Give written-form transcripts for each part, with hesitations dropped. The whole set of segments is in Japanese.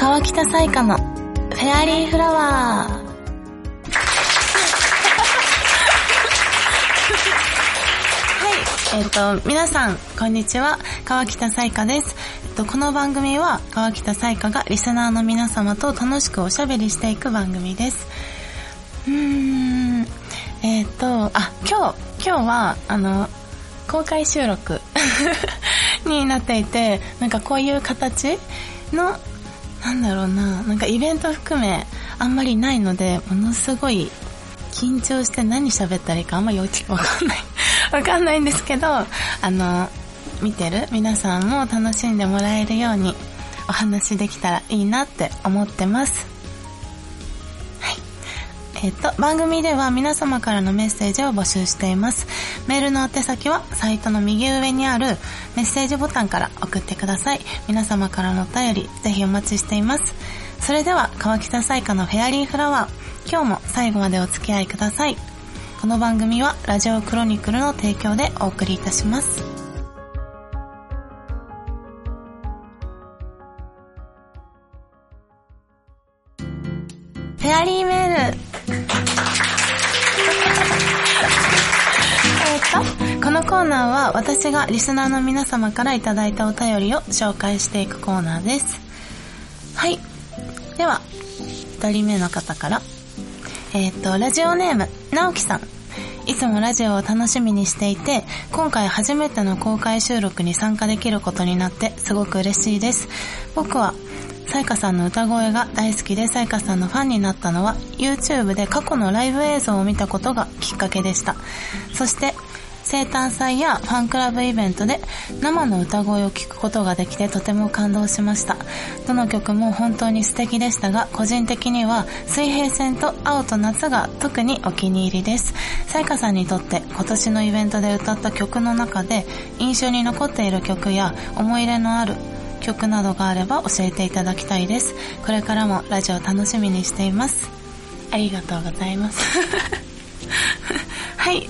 川北彩花のフェアリーフラワー。はい、皆さんこんにちは、川北彩花です。この番組は川北彩花がリスナーの皆様と楽しくおしゃべりしていく番組です。今日は公開収録になっていて、なんかこういう形のなんかイベント含めあんまりないので、ものすごい緊張して何喋ったらいいかあんまりわかんないんですけど、見てる皆さんも楽しんでもらえるようにお話できたらいいなって思ってます。番組では皆様からのメッセージを募集しています。メールの宛先はサイトの右上にあるメッセージボタンから送ってください。皆様からのお便りぜひお待ちしています。それでは川北彩花のフェアリーフラワー、今日も最後までお付き合いください。この番組はラジオクロニクルの提供でお送りいたします。フェアリーメールこのコーナーは私がリスナーの皆様からいただいたお便りを紹介していくコーナーです。はい、では1人目の方から、ラジオネーム直樹さん。いつもラジオを楽しみにしていて、今回初めての公開収録に参加できることになってすごく嬉しいです。僕は彩花さんの歌声が大好きで、彩花さんのファンになったのは YouTube で過去のライブ映像を見たことがきっかけでした。そして生誕祭やファンクラブイベントで生の歌声を聞くことができてとても感動しました。どの曲も本当に素敵でしたが、個人的には水平線と青と夏が特にお気に入りです。彩花さんにとって今年のイベントで歌った曲の中で印象に残っている曲や思い入れのある曲などがあれば教えていただきたいです。これからもラジオ楽しみにしています。ありがとうございますはい、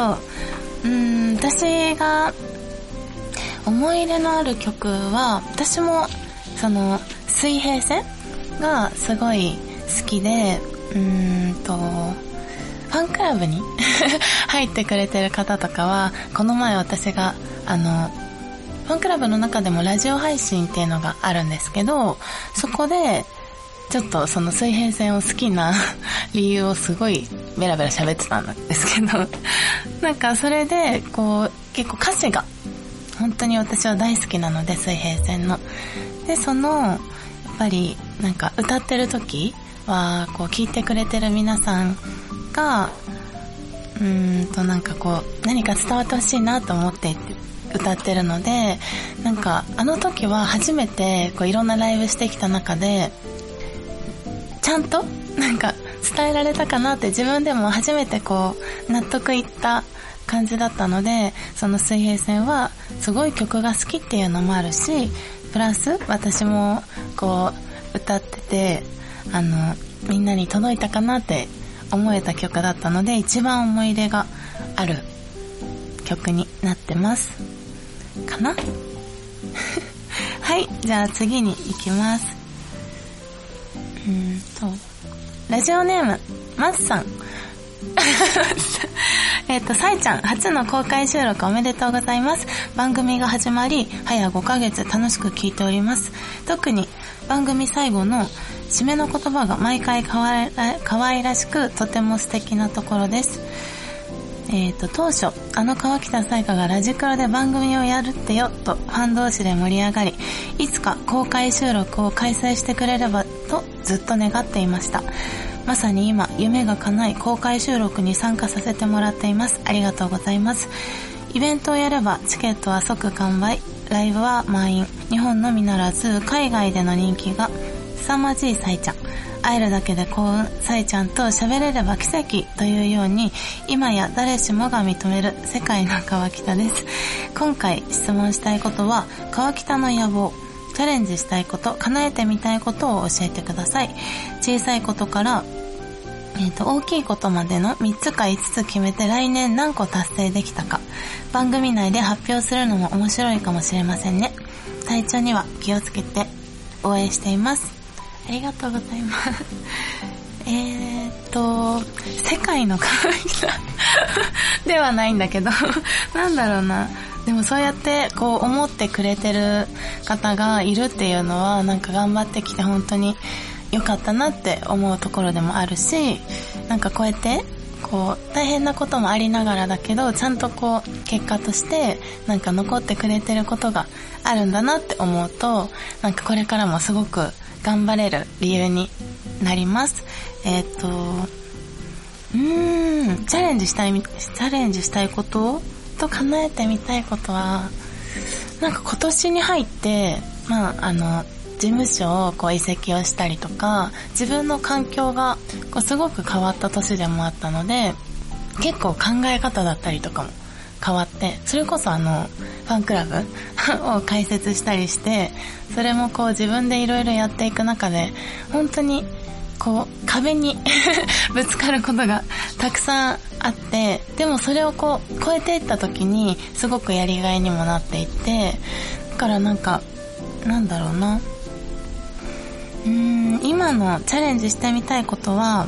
私が思い入れのある曲は、私もその水平線がすごい好きで、ファンクラブに入ってくれてる方とかは、この前私がファンクラブの中でもラジオ配信っていうのがあるんですけど、そこでちょっとその水平線を好きな理由をすごいベラベラ喋ってたんですけど、なんかそれでこう結構歌詞が本当に私は大好きなので、水平線ので、そのやっぱりなんか歌ってる時はこう聞いてくれてる皆さんがなんかこう何か伝わってほしいなと思って歌ってるので、なんかあの時は初めてこういろんなライブしてきた中でちゃんとなんか伝えられたかなって、自分でも初めてこう納得いった感じだったので、その水平線はすごい曲が好きっていうのもあるし、プラス私もこう歌っててみんなに届いたかなって思えた曲だったので、一番思い入れがある曲になってますかなはい、じゃあ次に行きます。ラジオネームマスさんさいちゃん、初の公開収録おめでとうございます。番組が始まり早5ヶ月楽しく聞いております。特に番組最後の締めの言葉が毎回可愛らしくとても素敵なところです。当初川北彩花がラジクロで番組をやるってよとファン同士で盛り上がり、いつか公開収録を開催してくれればとずっと願っていました。まさに今夢が叶い公開収録に参加させてもらっています。ありがとうございます。イベントをやればチケットは即完売、ライブは満員、日本のみならず海外での人気が凄まじいさいちゃん、会えるだけで幸運、さいちゃんと喋れれば奇跡というように、今や誰しもが認める世界の川北です。今回質問したいことは、川北の野望、チャレンジしたいこと、叶えてみたいことを教えてください。小さいことから大きいことまでの3つか5つ決めて来年何個達成できたか、番組内で発表するのも面白いかもしれませんね。体調には気をつけて応援しています。 ありがとうございます。世界の可愛さではないんだけどなんだろうな。でもそうやってこう思ってくれてる方がいるっていうのは、なんか頑張ってきて本当に良かったなって思うところでもあるし、なんかこうやってこう大変なこともありながらだけど、ちゃんとこう結果としてなんか残ってくれてることがあるんだなって思うと、なんかこれからもすごく頑張れる理由になります。チャレンジしたいことと叶えてみたいことは、なんか今年に入って、事務所をこう移籍をしたりとか、自分の環境がこうすごく変わった年でもあったので、結構考え方だったりとかも変わって、それこそファンクラブを開設したりして、それもこう自分でいろいろやっていく中で、本当にこう壁にぶつかることがたくさんあって、でもそれをこう超えていった時にすごくやりがいにもなっていって、だからなんかなんだろうな、今のチャレンジしてみたいことは、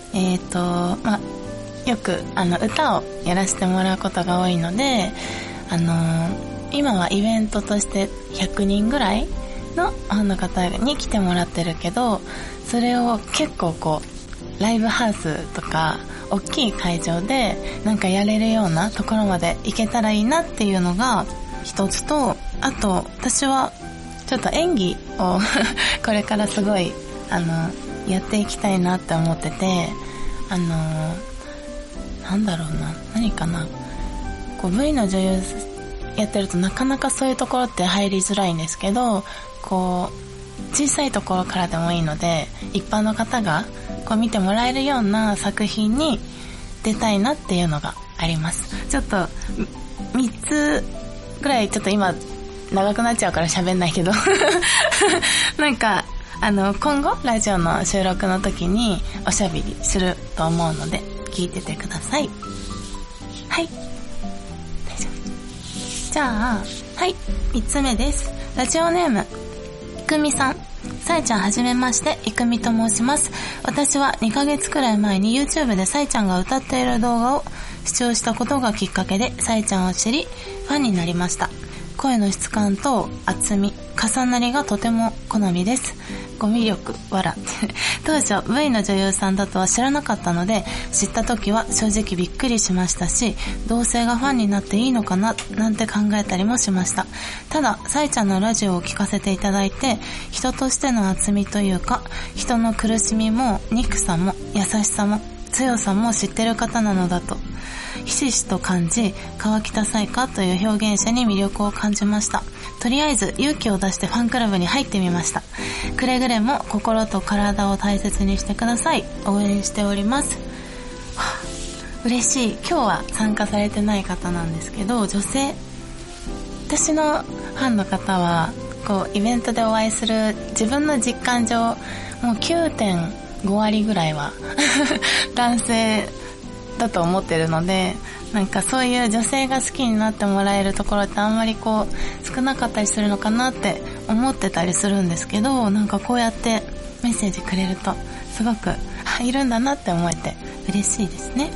よく歌をやらせてもらうことが多いので、今はイベントとして100人ぐらいのファンの方に来てもらってるけど、それを結構こうライブハウスとか大きい会場でなんかやれるようなところまで行けたらいいなっていうのが一つと、あと私はちょっと演技をこれからすごいやっていきたいなって思ってて、なんだろうな、何かな、こう V の女優やってるとなかなかそういうところって入りづらいんですけど、こう小さいところからでもいいので、一般の方がこう見てもらえるような作品に出たいなっていうのがあります。ちょっと3つぐらい、ちょっと今長くなっちゃうから喋んないけどなんか今後ラジオの収録の時におしゃべりすると思うので聞いててください。はい、大丈夫。じゃあ、はい、3つ目です。ラジオネームいくみさん。さえちゃんはじめまして、いくみと申します。私は2ヶ月くらい前に YouTube でさえちゃんが歌っている動画を視聴したことがきっかけでさえちゃんを知りファンになりました。声の質感と厚み、重なりがとても好みです。語彙力、笑当初 V の女優さんだとは知らなかったので、知った時は正直びっくりしましたし、同性がファンになっていいのかななんて考えたりもしました。たださえちゃんのラジオを聞かせていただいて、人としての厚みというか、人の苦しみも憎さも優しさも強さも知ってる方なのだとひしひしと感じ、川北彩花という表現者に魅力を感じました。とりあえず勇気を出してファンクラブに入ってみました。くれぐれも心と体を大切にしてください。応援しております。嬉しい。今日は参加されてない方なんですけど、女性、私のファンの方はこうイベントでお会いする、自分の実感上もう 9.5 割ぐらいは男性だと思ってるので、なんかそういう女性が好きになってもらえるところってあんまりこう少なかったりするのかなって思ってたりするんですけど、なんかこうやってメッセージくれるとすごくいるんだなって思えて嬉しいですね。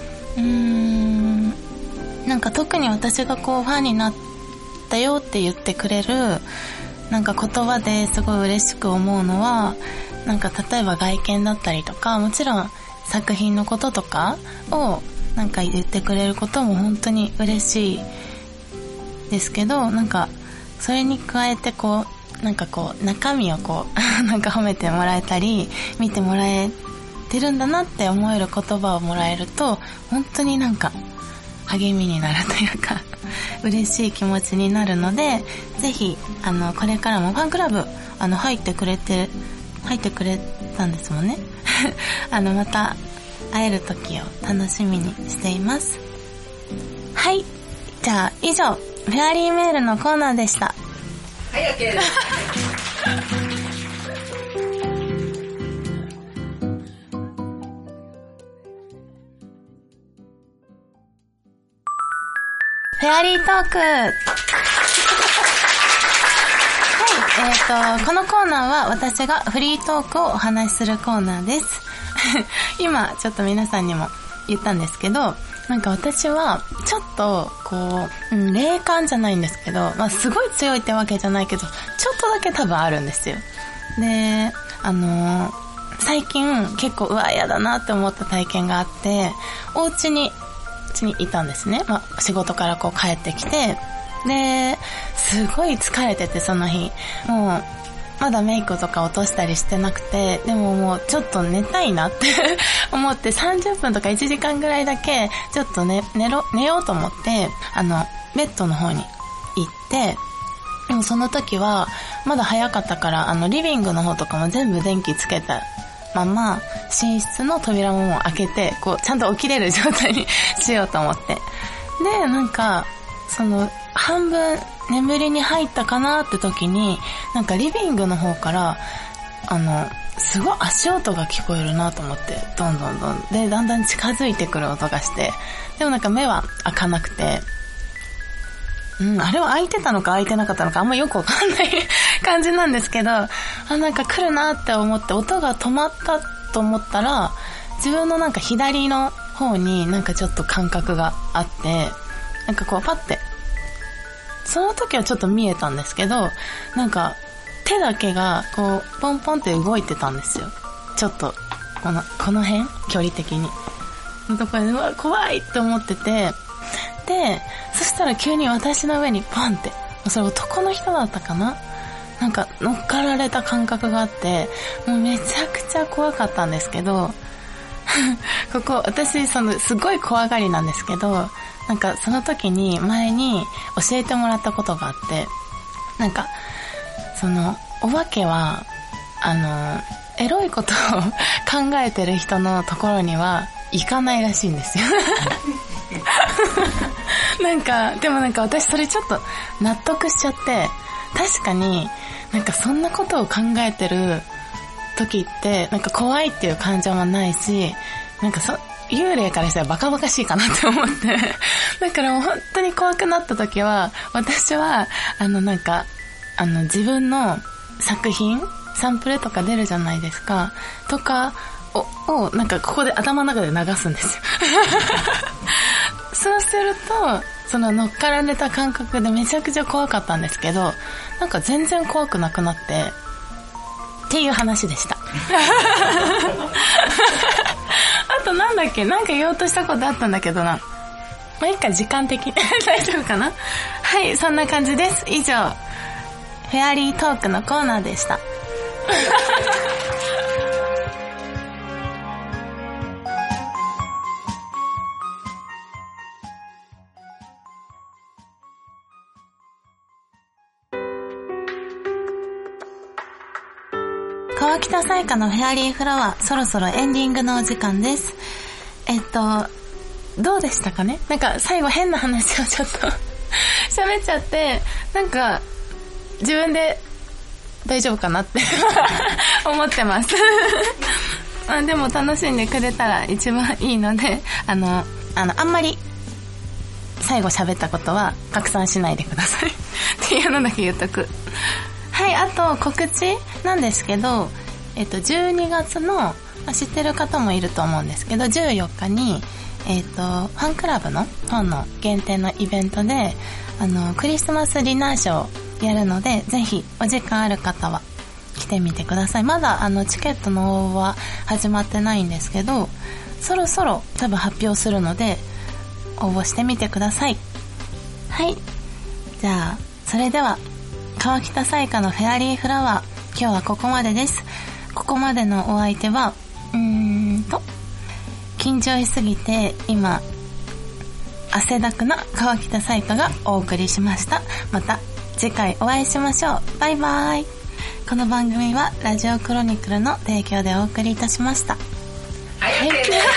なんか特に私がこうファンになったよって言ってくれるなんか言葉ですごい嬉しく思うのは、なんか例えば外見だったりとか、もちろん作品のこととかをなんか言ってくれることも本当に嬉しいですけど、なんかそれに加えてこうなんかこう中身をこうなんか褒めてもらえたり見てもらえてるんだなって思える言葉をもらえると本当になんか励みになるというか嬉しい気持ちになるので、ぜひこれからもファンクラブ入ってくれたんですもんねまた会える時を楽しみにしています。はい、じゃあ以上フェアリーメールのコーナーでした。はい、OK です。フェアリートークはい、 このコーナーは私がフリートークをお話しするコーナーです。今、ちょっと皆さんにも言ったんですけど、なんか私は、ちょっと、霊感じゃないんですけど、まあ、すごい強いってわけじゃないけど、ちょっとだけ多分あるんですよ。で、最近結構嫌だなって思った体験があって、お家にいたんですね。まあ、仕事から帰ってきて、で、すごい疲れててその日。もう、まだメイクとか落としたりしてなくて、でももうちょっと寝たいなって思って30分とか1時間ぐらいだけ、ちょっと寝ようと思って、ベッドの方に行って、でもその時は、まだ早かったから、リビングの方とかも全部電気つけたまま、寝室の扉ももう開けて、ちゃんと起きれる状態にしようと思って。で、なんか、半分眠りに入ったかなって時に、なんかリビングの方から、すごい足音が聞こえるなと思って、どんどん。で、だんだん近づいてくる音がして、でもなんか目は開かなくて、あれは開いてたのか開いてなかったのかあんまよくわかんない感じなんですけど、なんか来るなって思って音が止まったと思ったら、自分のなんか左の方になんかちょっと感覚があって、なんかパッて、その時はちょっと見えたんですけど、なんか手だけがポンポンって動いてたんですよ。ちょっと、この辺距離的に。のところで、怖いって思ってて、で、そしたら急に私の上にポンって、それ男の人だったかな？なんか乗っかられた感覚があって、もうめちゃくちゃ怖かったんですけど、私すごい怖がりなんですけど、なんかその時に前に教えてもらったことがあって、なんか、お化けは、エロいことを考えてる人のところには行かないらしいんですよ。でも私それちょっと納得しちゃって、確かになんかそんなことを考えてる時って、なんか怖いっていう感情もないし、なんか幽霊からしたらバカバカしいかなって思って。だからもう本当に怖くなった時は、私は、自分の作品、サンプルとか出るじゃないですか。とかを、なんかここで頭の中で流すんですよ。そうすると、乗っかられた感覚でめちゃくちゃ怖かったんですけど、なんか全然怖くなくなって、っていう話でした。あとなんだっけ、なんか言おうとしたことあったんだけどな。まあ、いいか、時間的に大丈夫かな？はい、そんな感じです。以上、フェアリートークのコーナーでした。川北彩花のフェアリーフラワー、そろそろエンディングのお時間です。どうでしたかね？なんか最後変な話をちょっと喋っちゃって、なんか自分で大丈夫かなって思ってます。でも楽しんでくれたら一番いいので、あんまり最後喋ったことは拡散しないでくださいっていうのだけ言っとく。はい、あと告知なんですけど、12月の、知ってる方もいると思うんですけど、14日に、ファンクラブの本の限定のイベントで、クリスマスディナーショーをやるので、ぜひお時間ある方は来てみてください。まだチケットの応募は始まってないんですけど、そろそろ多分発表するので、応募してみてください。はい。じゃあ、それでは、川北彩花のフェアリーフラワー、今日はここまでです。ここまでのお相手は、緊張しすぎて今汗だくな川北彩花がお送りしました。また次回お会いしましょう。バイバイ。この番組はラジオクロニクルの提供でお送りいたしました。はい。